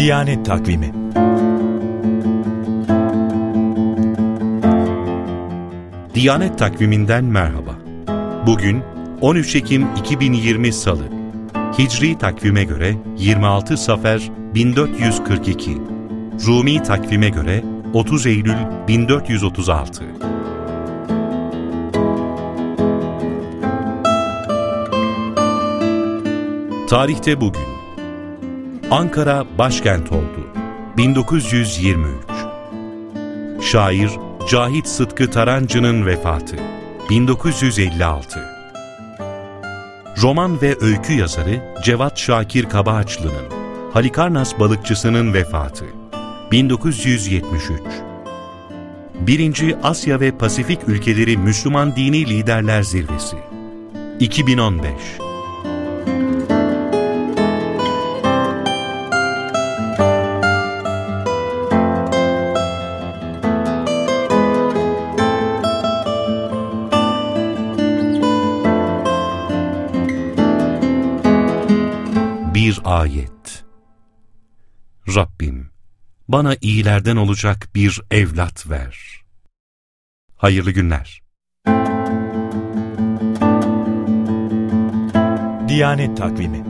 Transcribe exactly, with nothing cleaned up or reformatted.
Diyanet Takvimi. Diyanet Takviminden merhaba. Bugün on üç Ekim iki bin yirmi Salı. Hicri takvime göre yirmi altı Safer bin dört yüz kırk iki. Rumi takvime göre otuz Eylül bin dört yüz otuz altı. Tarihte bugün. Ankara başkent oldu. bin dokuz yüz yirmi üç. Şair Cahit Sıtkı Tarancı'nın vefatı. bin dokuz yüz elli altı. Roman ve öykü yazarı Cevat Şakir Kabaağaçlı'nın, Halikarnas balıkçısının vefatı. bin dokuz yüz yetmiş üç. Birinci Asya ve Pasifik ülkeleri Müslüman Dini Liderler Zirvesi. iki bin on beş. Bir ayet. Rabbim, bana iyilerden olacak bir evlat ver. Hayırlı günler. Diyanet Takvimi.